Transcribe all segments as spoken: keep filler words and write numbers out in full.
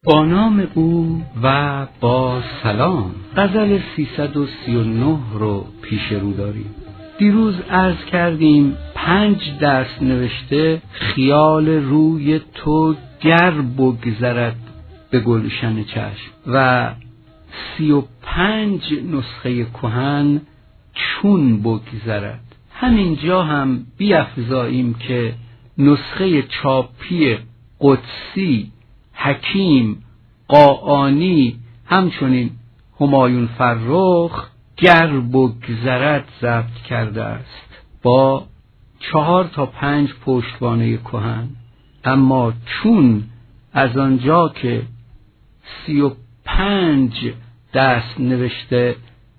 با نام او و با سلام. غزل سیصد و سی و نه رو پیش رو داریم. دیروز عرض کردیم پنج دست نوشته خیال روی تو گر بگذرد به گلشن چشم و سی و پنج نسخه کهن چون بگذرد. همینجا هم بیفزاییم که نسخه چاپی قدسی حکیم قاآنی همچنین همایون فرخ گر بگذرد ضبط کرده است با چهار تا پنج پشتوانه کهن. اما چون از آنجا که سی و پنج دست نوشته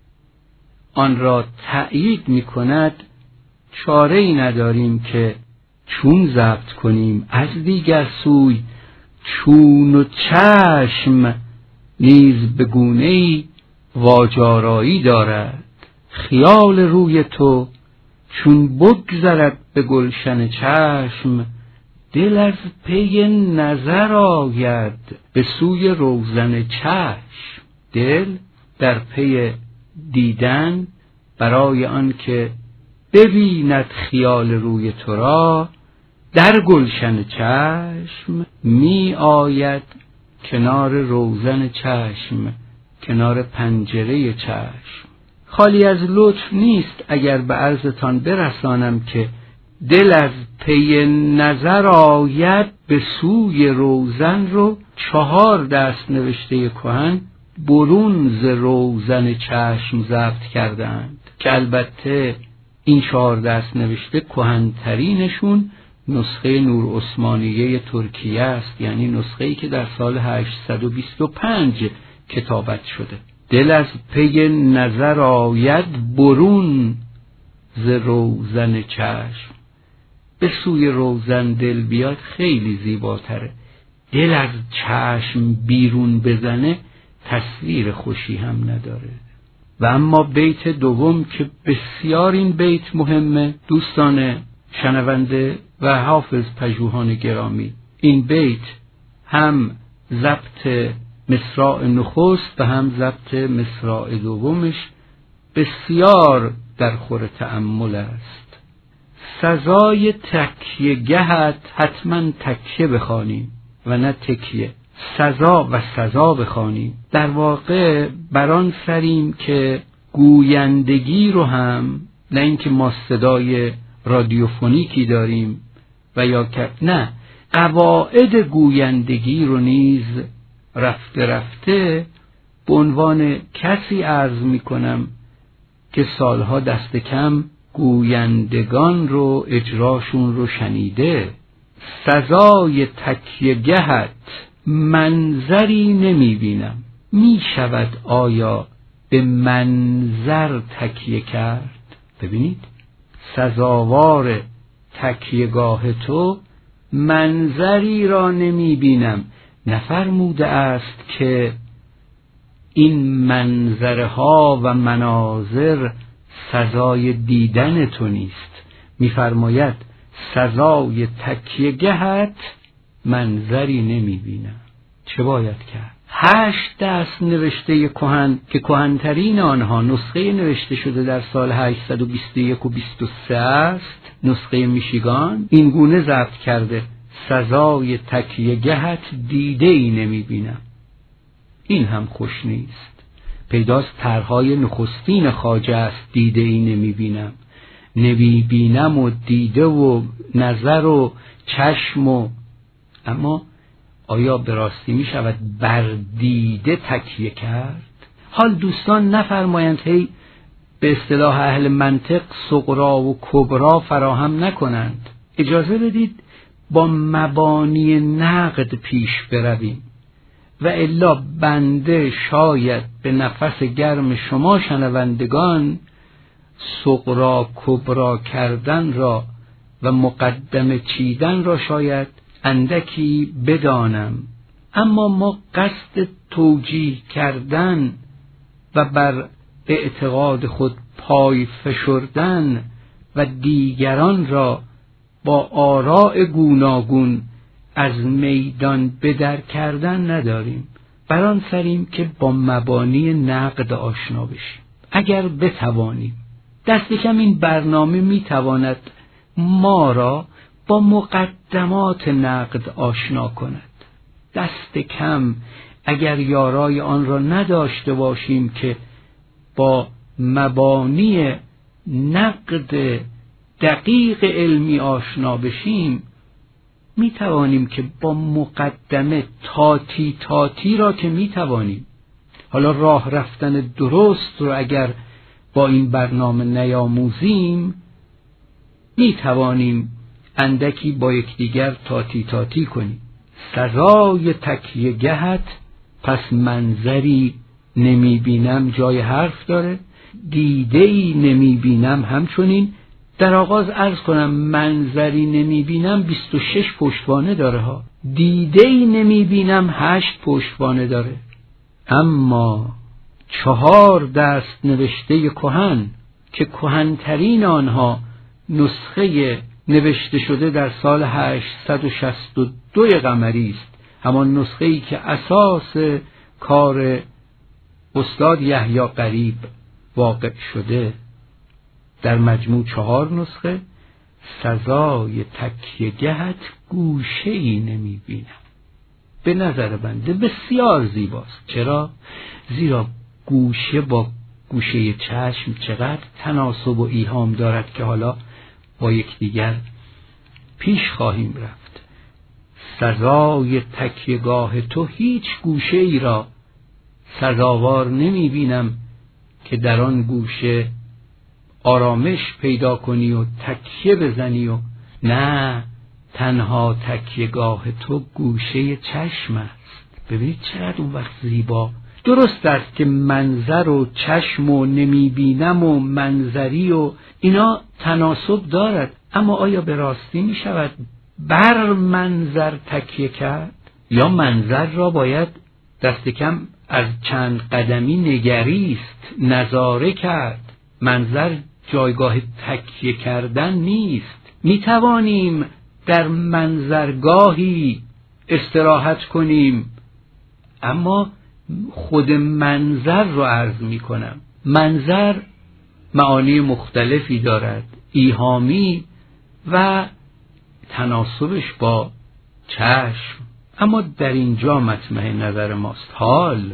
آن را تأیید می کند، چاره ای نداریم که چون ضبط کنیم. از دیگر سوی چون و چشم نیز به گونه‌ای واجارایی دارد. خیال روی تو چون بگذرد به گلشن چشم، دل از پی نظر آید به سوی روزن چشم. دل در پی دیدن برای آن که ببیند خیال روی تو را در گلشن چشم می آید کنار روزن چشم، کنار پنجره چشم. خالی از لطف نیست اگر به عرضتان برسانم که دل از پی نظر آید به سوی روزن رو چهار دست نوشته کهن برون ز روزن چشم ضبط کردند که البته این چهار دست نوشته کهن‌ترینشون نسخه نور عثمانیه ترکیه است، یعنی نسخه‌ای که در سال هشتصد و بیست و پنج کتابت شده. دل از پی نظر آید برون ز روزن چشم. به سوی روزن دل بیاد خیلی زیباتره. دل از چشم بیرون بزنه تصویر خوشی هم نداره. و اما بیت دوم که بسیار این بیت مهمه دوستان شنونده و حافظ پژوهان گرامی، این بیت هم ضبط مصرع نخست و هم ضبط مصرع دومش بسیار در خور تأمل است. سزای تکیه گهت حتما تکیه بخوانیم و نه تکیه. سزا و سزا بخوانیم. در واقع بران سریم که گویندگی رو هم، نه اینکه ما صدای رادیوفونیکی داریم و یا که نه، قواعد گویندگی رو نیز رفته رفته به عنوان کسی عرض می کنم که سالها دست کم گویندگان رو اجراشون رو شنیده. سزای تکیه گهت منظری نمی بینم، می شود آیا به منظر تکیه کرد؟ ببینید، سزاوار تکیهگاه تو منظری را نمی بینم. نفرموده است که این منظرها و مناظر سزای دیدن تو نیست. می‌فرماید سزای تکیهگهت منظری نمی بینم. چه باید کرد؟ هشت دست نوشته کهن که کهن‌ترین آنها نسخه نوشته شده در سال هشتصد و بیست و یک و بیست و سه است، نسخه میشیگان، این گونه ضبط کرده: سزای تکیهگهت دیده ای نمی بینم. این هم خوش نیست. پیداست طرحهای نخستین خواجه است دیده ای نمی بینم. نمی بینم و دیده و نظر و چشم و، اما آیا به راستی می شود بر دیده تکیه کرد؟ حال دوستان نفرمایند هی به اصطلاح اهل منطق صغرا و کبرا فراهم نکنند. اجازه بدید با مبانی نقد پیش برویم و الا بنده شاید به نفس گرم شما شنوندگان صغرا کبرا کردن را و مقدمه چیدن را شاید اندکی بدانم، اما ما قصد توجیه کردن و بر اعتقاد خود پای فشردن و دیگران را با آراء گوناگون از میدان به در کردن نداریم، بر آن سریم که با مبانی نقد آشنا بشیم. اگر بتوانیم، دست کم این برنامه میتواند ما را با مقدمات نقد آشنا کند. دست کم اگر یارای آن را نداشته باشیم که با مبانی نقد دقیق علمی آشنا بشیم، می توانیم که با مقدمه تاتی تاتی را که می توانیم، حالا راه رفتن درست رو اگر با این برنامه نیاموزیم، می توانیم اندکی با یکدیگر تاتی تاتی کنیم. سزای تکیه گهت پس منظری نمی بینم جای حرف داره، دیده‌ای نمی بینم همچنین. در آغاز عرض کنم منظری نمی بینم بیست و شش پشتوانه داره ها، دیده‌ای نمی بینم هشت پشتوانه داره. اما چهار دست نوشته کهن که کهن‌ترین آنها نسخه نوشته شده در سال هشتصد و شصت و دو قمری است، همان نسخه‌ای که اساس کار استاد یحیی قریب واقع شده، در مجموع چهار نسخه. سزای تکیه گهت گوشه‌ای نمی بینم. به نظر بنده بسیار زیباست. چرا؟ زیرا گوشه با گوشه چشم چقدر تناسب و ایهام دارد که حالا با یکدیگر پیش خواهیم رفت. سزای تکیهگاه تو هیچ گوشه ای را سزاوار نمی بینم که در آن گوشه آرامش پیدا کنی و تکیه بزنی، و نه، تنها تکیهگاه تو گوشه چشم است. ببینید چقدر اون وقت زیبا. درست است که منظر و چشم و نمی بینم و منظری و اینا تناسب دارد، اما آیا به راستی می شود بر منظر تکیه کرد؟ یا منظر را باید دست کم از چند قدمی نگریست، نظاره کرد؟ منظر جایگاه تکیه کردن نیست. می توانیم در منظرگاهی استراحت کنیم، اما خود منظر رو عرض می کنم. منظر معانی مختلفی دارد، ایهامی و تناسبش با چشم، اما در اینجا مطمع نظر ماست. حال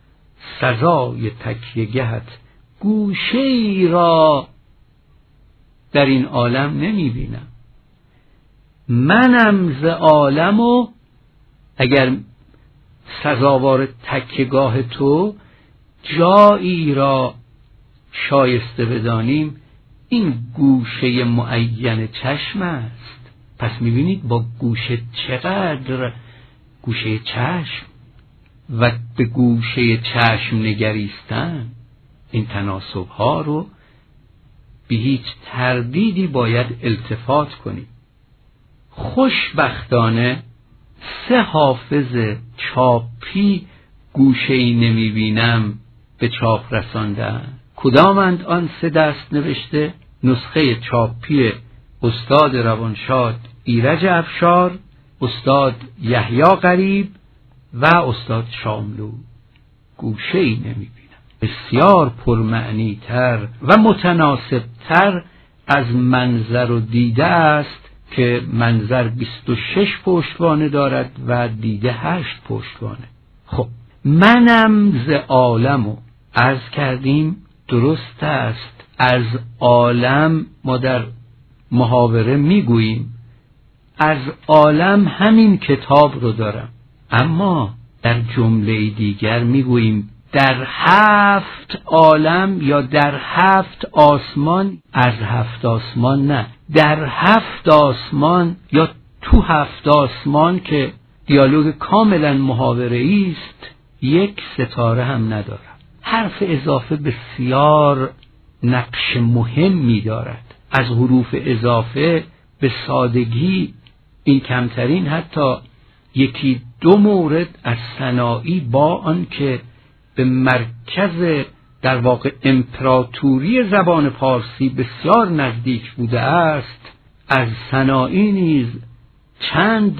سزای تکیه گهت گوشه ای را در این عالم نمی بینم. منم ز عالم، و اگر سزاوار تکیهگاه تو جایی را شایسته بدانیم، این گوشه معین چشم است. پس میبینید با گوشه چقدر گوشه چشم و به گوشه چشم نگریستن، این تناسب ها رو به هیچ تردیدی باید التفات کنیم. خوشبختانه سه حافظ چاپی گوشه‌ای نمی بینم به چاپ رساندند. کدامند آن سه دست نوشته؟ نسخه چاپی استاد روانشاد ایرج افشار، استاد یحیی قریب و استاد شاملو. گوشه‌ای نمی بینم بسیار پرمعنی تر و متناسب تر از منظر و دیده است که منظر بیست و شش پشتوانه دارد و دیده هشت پشتوانه. خب منم ز عالم و عرض کردیم، درست است، از عالم ما در محاوره میگوییم از عالم همین کتاب رو دارم، اما در جمله دیگر میگوییم در هفت عالم یا در هفت آسمان. از هفت آسمان نه، در هفت آسمان یا تو هفت آسمان که دیالوگ کاملا محاوره‌ای است، یک ستاره هم ندارم. حرف اضافه بسیار نقش مهمی دارد. از حروف اضافه به سادگی این کمترین حتی یکی دو مورد از ثنایی، با آن که به مرکز در واقع امپراتوری زبان پارسی بسیار نزدیک بوده است، از ثنایی نیز چند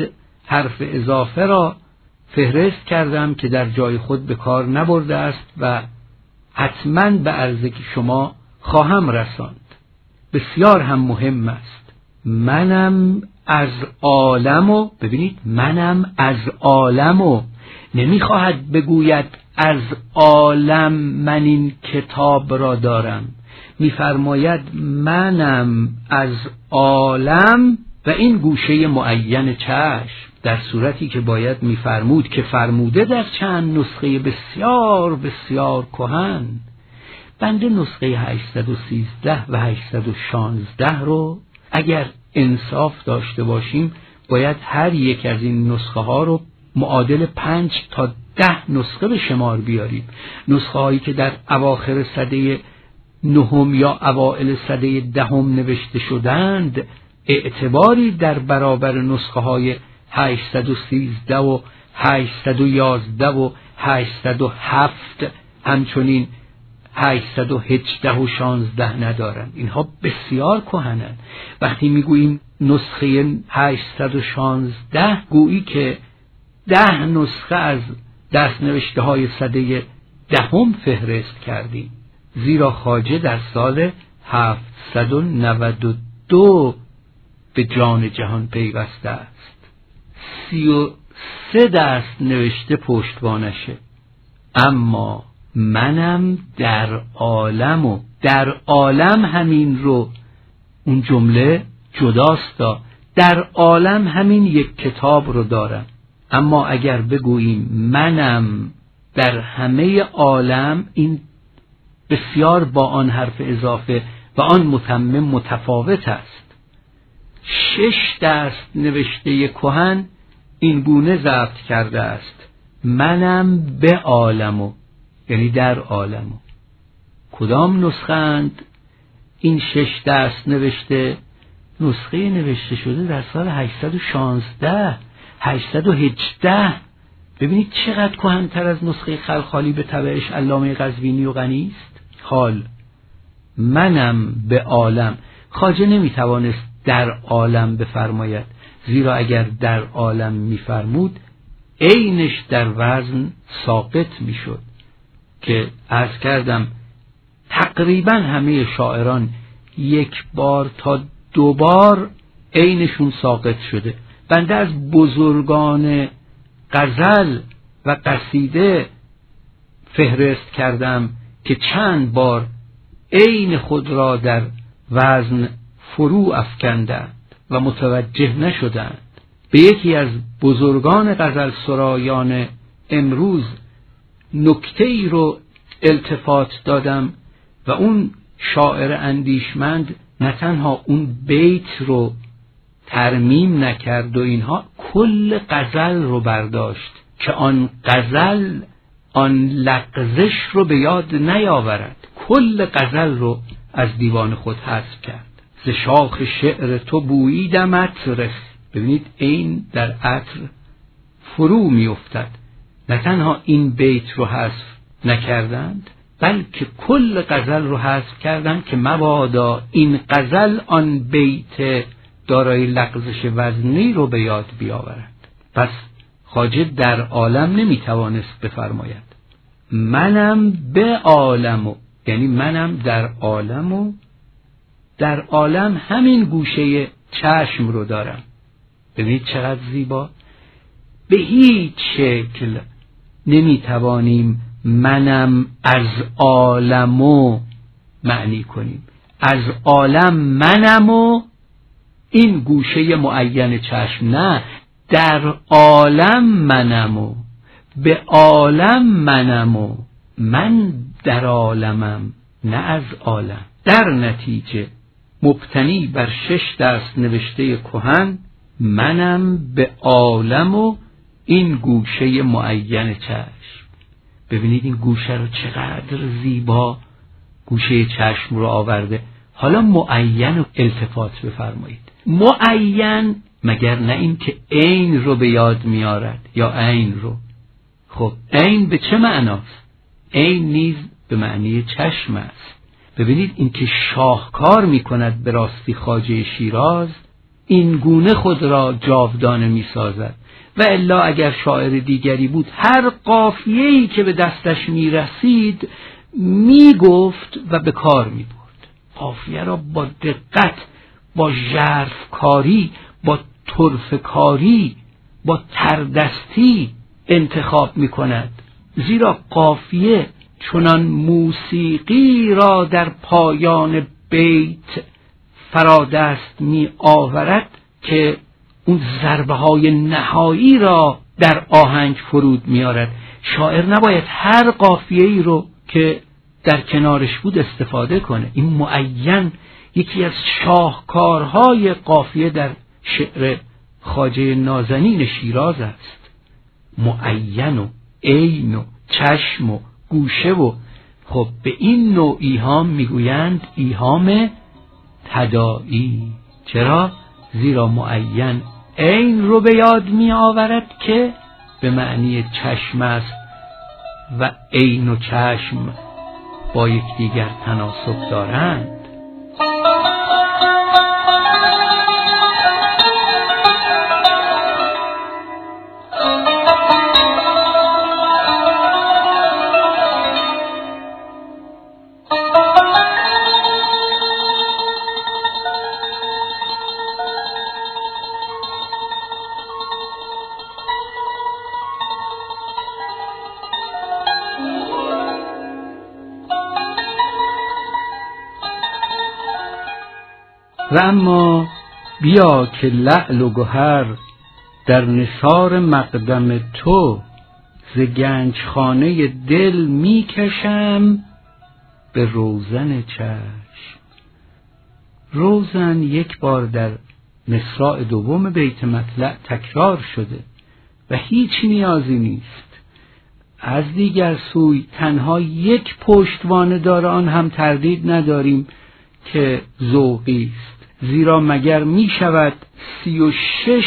حرف اضافه را فهرست کردم که در جای خود به کار نبرده است و حتما به عرضه شما خواهم رساند. بسیار هم مهم است. منم از عالم و ببینید منم از عالم و نمیخواهد بگوید از عالم من این کتاب را دارم، میفرماید منم از عالم و این گوشه معین چشم، در صورتی که باید میفرمود که فرموده در چند نسخه بسیار بسیار کهن. بنده نسخه هشتصد و سیزده و هشتصد و شانزده رو اگر انصاف داشته باشیم باید هر یک از این نسخه ها رو معادل پنج تا ده نسخه به شمار بیاریم. نسخه هایی که در اواخر سده نهم یا اوائل سده دهم نوشته شدند اعتباری در برابر نسخه های هشتصد و سیزده و هشتصد و یازده و هشتصد و هفت همچنین هشتصد و هجده و شانزده ندارند. اینها بسیار کهنند. وقتی میگوییم نسخه هشتصد و شانزده گویی که ده نسخه از دست نوشته های سده دهم فهرست کردیم، زیرا خواجه در سال هفتصد و نود و دو به جان جهان پیوسته است. سی و سه دست نوشته پشتوانشه. اما منم در عالم و در عالم همین رو، اون جمله جداست، در عالم همین یک کتاب رو دارم. اما اگر بگوییم منم در همه عالم، این بسیار با آن حرف اضافه و آن متمم متفاوت است. شش دست نوشته کهن این گونه ضبط کرده است منم به عالمو، یعنی در عالمو. کدام نسخه اند این شش دست نوشته؟ نسخه نوشته شده در سال هشتصد و شانزده هشتصد و هجده. ببینید چقدر کهن‌تر از نسخه خلخالی به تبعش علامه قزوینی و غنی است. حال منم به عالم، خواجه نمیتوانست در عالم بفرماید، زیرا اگر در عالم میفرمود عینش در وزن ساقط میشد که عرض کردم تقریبا همه شاعران یک بار تا دو بار عینشون ساقط شده. بنده از بزرگان غزل و قصیده فهرست کردم که چند بار عین خود را در وزن فرو افکندند و متوجه نشدند. به یکی از بزرگان غزل سرایان امروز نکته ای رو التفات دادم و اون شاعر اندیشمند نه تنها اون بیت رو ترمیم نکرد و اینها، کل غزل رو برداشت که آن غزل آن لغزش رو به یاد نیاورد. کل غزل رو از دیوان خود حذف کرد. ز شاخ شعر تو بوییدم عطر. ببینید این در عطر فرو می افتد. نه تنها این بیت رو حذف نکردند بلکه کل غزل رو حذف کردند که مبادا این غزل آن بیت دارای لغزش وزنی رو به یاد بیاورد. پس خواجه در عالم نمیتوانست بفرماید منم به عالم، یعنی منم در عالم و در عالم همین گوشه چشم رو دارم. ببینید چقدر زیبا. به هیچ شکل نمیتوانیم منم از عالمو معنی کنیم. از عالم منم و این گوشه معین چشم، نه، در عالم منم و به عالم منم و من در عالمم، نه از عالم. در نتیجه مبتنی بر شش دست نوشته کهن منم به عالم و این گوشه معین چشم. ببینید این گوشه رو چقدر زیبا گوشه چشم رو آورده. حالا معین و التفات بفرمایید. معین مگر نه این که عین رو به یاد میارد یا عین رو؟ خب عین به چه معناست؟ عین نیز به معنی چشم است. ببینید این که شاهکار میکند به راستی خواجه شیراز، این گونه خود را جاودانه می سازد. و الا اگر شاعر دیگری بود هر قافیه‌ای که به دستش می رسید می گفت و به کار می برد. قافیه را با دقت، با ژرف کاری، با طرف کاری، با تردستی انتخاب می کند. زیرا قافیه چنان موسیقی را در پایان بیت فرادست می آورد که اون ضربه های نهایی را در آهنگ فرود می آرد. شاعر نباید هر قافیه‌ای رو که در کنارش بود استفاده کنه. این معین یکی از شاهکارهای قافیه در شعر خواجه نازنین شیراز است. معین و عین و چشم و گوشه و خب به این نوع ایهام میگویند ایهام تداعی. چرا؟ زیرا معین عین رو به یاد می آورد که به معنی چشم است و عین و چشم با یکدیگر تناسب دارند. و اما بیا که لعل و گوهر در نثار مقدم تو، ز گنجخانه دل میکشم به روزن چشم. روزن یک بار در مصرع دوم بیت مطلع تکرار شده و هیچ نیازی نیست. از دیگر سوی تنها یک پشتوانه داره، آن هم تردید نداریم که ذوقی است. زیرا مگر می شود سی و شش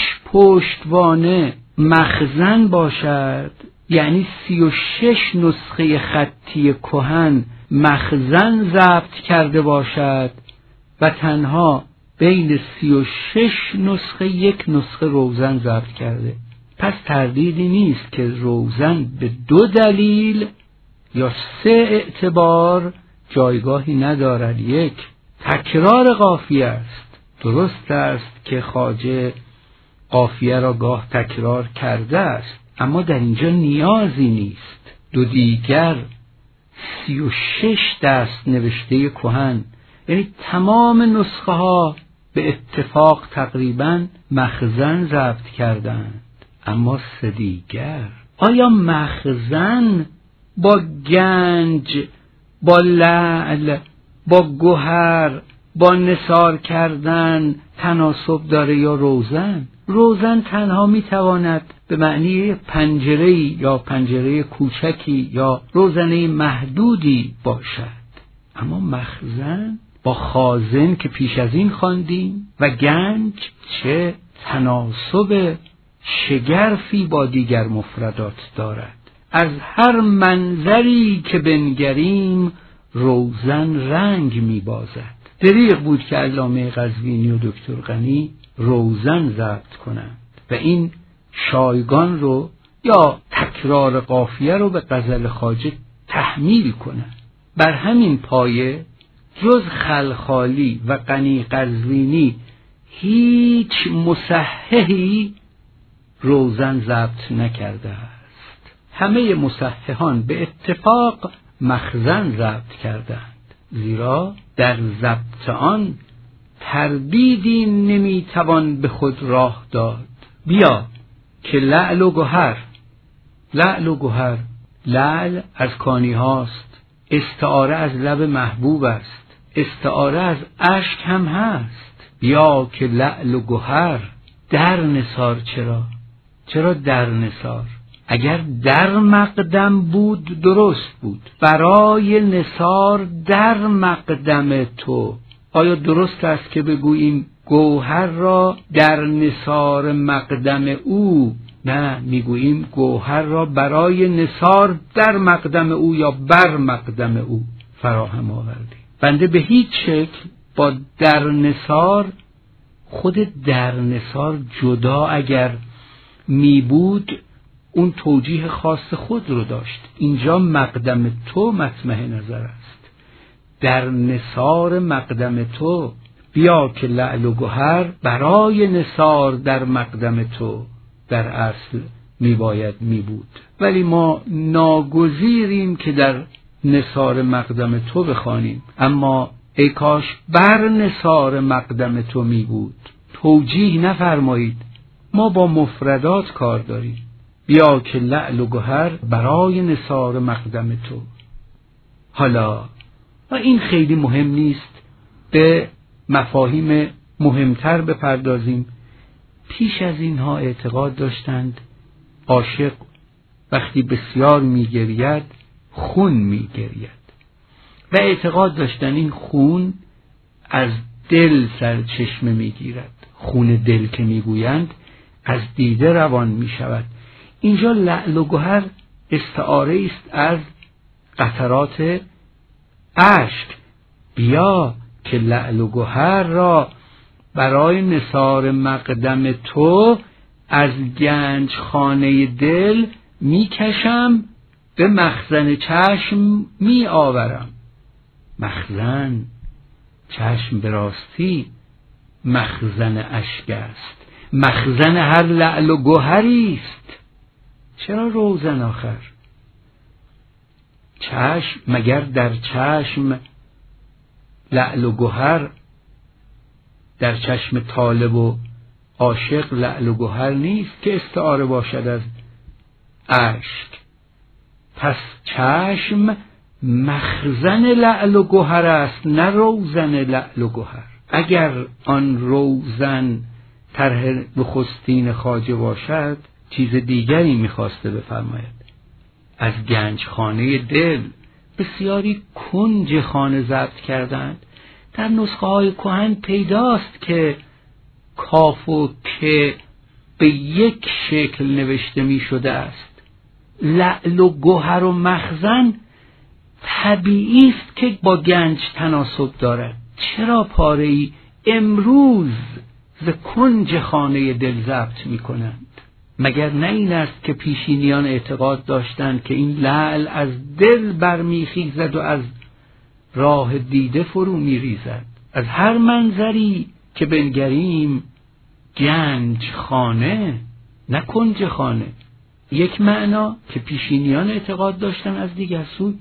پشتوانه مخزن باشد، یعنی سی و شش نسخه خطی کهن مخزن ضبط کرده باشد و تنها بین سی و شش نسخه یک نسخه روزن ضبط کرده؟ پس تردیدی نیست که روزن به دو دلیل یا سه اعتبار جایگاهی ندارد. یک، تکرار قافیه است. درست است که خواجه قافیه را گاه تکرار کرده است، اما در اینجا نیازی نیست. دو دیگر سی و شش دست نوشته کهن، یعنی تمام نسخه ها به اتفاق تقریبا مخزن ضبط کردند. اما سه دیگر، آیا مخزن با گنج، با لعل، با گوهر، با نثار کردن تناسب داره یا روزن؟ روزن تنها میتواند به معنی پنجره یا پنجره کوچکی یا روزنه محدودی باشد، اما مخزن با خازن که پیش از این خواندیم و گنج چه تناسب شگرفی با دیگر مفردات دارد. از هر منظری که بنگریم روزن رنگ میبازد. دریغ بود که علامه قزوینی و دکتر غنی روزن ضبط کنند و این شایگان رو یا تکرار قافیه رو به غزل خواجه تحمیل کنند. بر همین پایه جز خلخالی و غنی قزوینی هیچ مصححی روزن ضبط نکرده است. همه مصححان به اتفاق مخزن ضبط کردند، زیرا در ضبط آن تردیدی نمیتوان به خود راه داد. بیا که لعل و گوهر، لعل و گوهر، لعل از کانی هاست، استعاره از لب محبوب است، استعاره از اشک هم هست. بیا که لعل و گوهر در نثار. چرا؟ چرا در نثار؟ اگر در مقدم بود درست بود. برای نثار در مقدم تو. آیا درست است که بگوییم گوهر را در نثار مقدم او؟ نه، میگوییم گوهر را برای نثار در مقدم او یا بر مقدم او فراهم آوردیم. بنده به هیچ شکل با در نثار خود در نثار جدا اگر می بود اون توجیه خاص خود رو داشت. اینجا مقدم تو مطمع نظر است. در نثار مقدم تو، بیا که لعل و گوهر برای نثار در مقدم تو در اصل می باید می بود، ولی ما ناگزیریم که در نثار مقدم تو بخوانیم. اما ای کاش بر نثار مقدم تو می بود. توجیه نفرمایید، ما با مفردات کار داریم. بیا که لعل و گوهر برای نثار مقدم تو. حالا و این خیلی مهم نیست، به مفاهیم مهمتر بپردازیم. پیش از اینها اعتقاد داشتند عاشق وقتی بسیار میگرید خون میگرید و اعتقاد داشتن این خون از دل سرچشمه میگیرد. خون دل که میگویند از دیده روان میشود. اینجا لعل و گوهر استعاره است از قطرات اشک. بیا که لعل و گوهر را برای نثار مقدم تو از گنج خانه دل میکشم، به مخزن چشم می آورم. مخزن، چشم به راستی مخزن اشک است، مخزن هر لعل و گوهری است. چرا روزن آخر؟ چشم مگر در چشم لعل و گوهر، در چشم طالب و عاشق لعل و گوهر نیست که استعاره باشد از اشک؟ پس چشم مخزن لعل و گوهر است، نه روزن لعل و گوهر. اگر آن روزن طرح نخستین خواجه باشد چیز دیگری میخواسته بفرماید. از گنج خانه دل بسیاری کنج خانه ضبط کردند. در نسخه های کهن پیداست که کاف و که به یک شکل نوشته می شده است. لعل و گوهر و مخزن طبیعی است که با گنج تناسب دارد. چرا پاره‌ای امروز ز کنج خانه دل ضبط می کنند؟ مگر نه این است که پیشینیان اعتقاد داشتند که این لعل از دل برمیخیزد و از راه دیده فرو میریزد؟ از هر منظری که بنگریم گنج خانه نه کنج خانه. یک معنا که پیشینیان اعتقاد داشتن، از دیگر سوی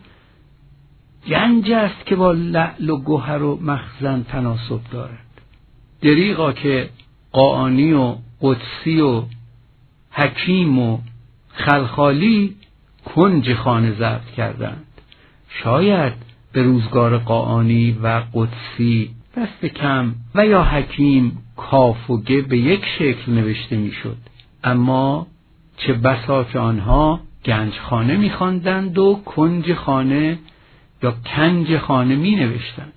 گنج است که با لعل و گوهر و مخزن تناسب دارد. دریغا که قاآنی و قدسی و حکیم و خلخالی کنج خانه ضبط کردند. شاید به روزگار قاآنی و قدسی دست کم و یا حکیم کاف و گه به یک شکل نوشته میشد، اما چه بسا که آنها گنج خانه می‌خواندند و کنج خانه یا کنج خانه می نوشتند.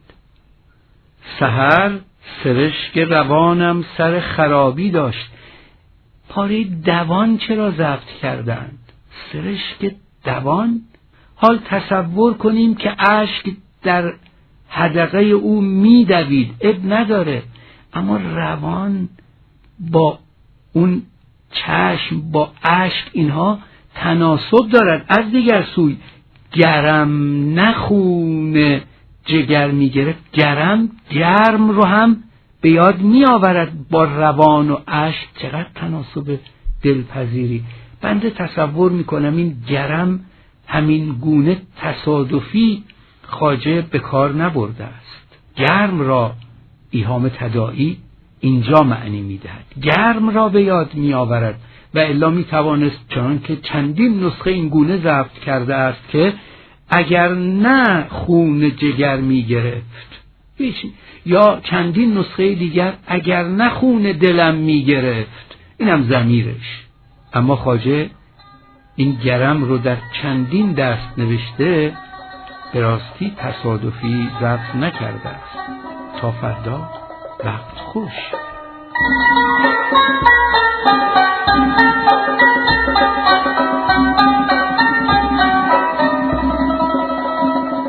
سحر سرشک روانم سر خرابی داشت. پاره دوان چرا ضبط کردند؟ سرشک دوان؟ حال تصور کنیم که اشک در حدقه او می دوید، اب نداره، اما روان با اون چشم با اشک اینها تناسب دارد. از دیگر سوی گرم نخون جگر می گرفت، گرم گرم رو هم به یاد می آورد با روان و اشک. چقدر تناسب دلپذیری. بنده تصور می کنم این گرم همین گونه تصادفی خواجه به کار نبرده است. گرم را ایهام تداعی اینجا معنی می دهد، گرم را به یاد می آورد و الا می توانست چنان که چندین نسخه این گونه ضبط کرده است که اگر نه خون جگر می گرفت، یا چندین نسخه دیگر اگر نه خون دلم می گرفت، اینم ضمیرش. اما خواجه این گرم رو در چندین دست نوشته، به راستی تصادفی ضبط نکرده است. تا فردا، وقت خوش.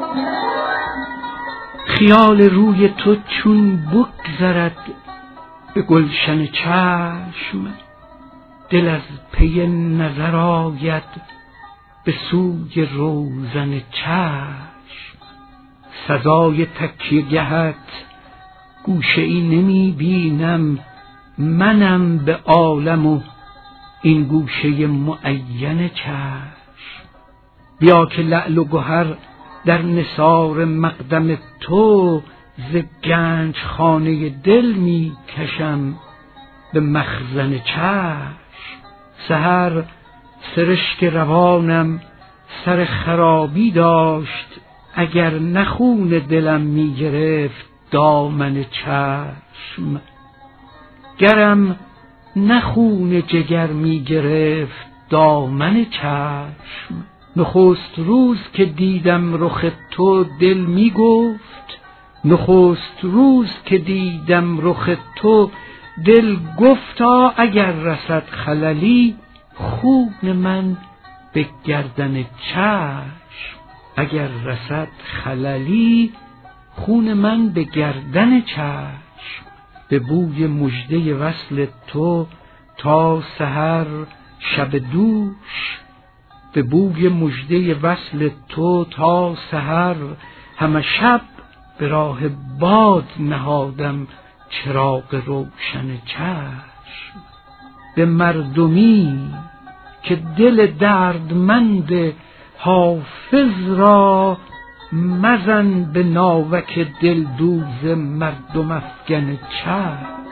خیال روی تو چون بگذرد به گلشن چشم دل از پی نظر آید به سوی روزن چشم. سزای تکیه گهت گوشه ای نمی بینم، منم به عالم و این گوشه معین چشم. بیا که لعل و گهر در نثار مقدم تو، ز گنج خانه دل می کشم به مخزن چشم. سحر سرشک روانم سر خرابی داشت، اگر نه خون دلم می گرفت دامن چشم. گرم نه خون جگر می گرفت دامن چشم. نخست روز که دیدم رخ تو دل می گفت، نخست روز که دیدم رخ تو دل گفتا اگر رسد خللی خون من به گردن چشم. اگر رسد خللی خون من به گردن چشم. به بوی مژده وصل تو تا سحر شب دوش، به بوی مژده وصل تو تا سحر همه شب به راه باد نهادم چراغ روشن چشم. به مردمی که دل دردمند حافظ را مزن به ناوک دل دوز مردم افگن چشم.